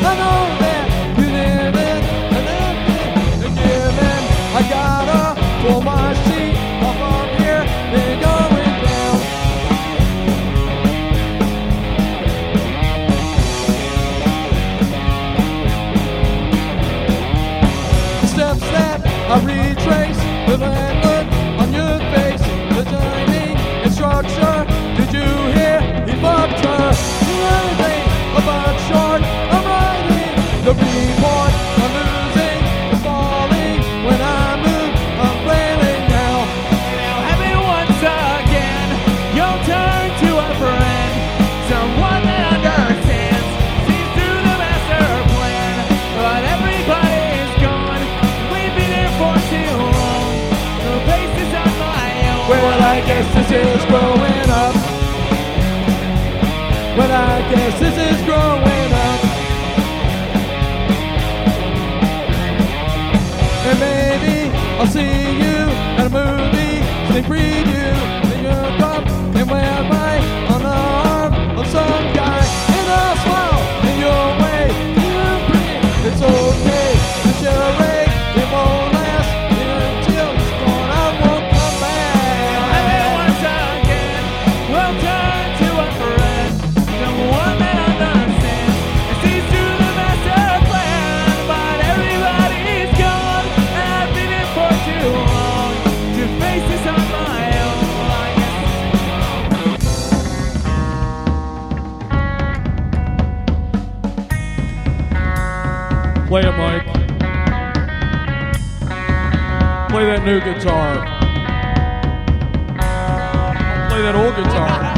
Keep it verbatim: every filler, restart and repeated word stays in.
I know that you live in and living and giving. I gotta pull my seat off up here, then going down. Steps that I retrace with that look on your face, the timing and structure. Did you hear? He fucked her. You know anything about short? I'm writing the report. I'm losing, I'm falling. When I move, I'm flailing now. Now happy once again, you'll turn to a friend, someone that understands, sees through the master plan. But everybody is gone, we've been here for too long. The place is on my own. Well, I guess this is growing up. Well, I guess this is growing up. And maybe I'll see you at a movie, sneak preview, in your cup, and wear right on the arm of some guy. And I'll smile in your way, you're pretty. It's okay, the charade, it won't last until it's gone. I won't come back. Happy once again, we'll turn to a friend, someone that understands, and sees through the master plan. But everybody's gone, and I've been here for too long to face this on my own. I guess Play it, Mike. Play that new guitar. Play that old guitar.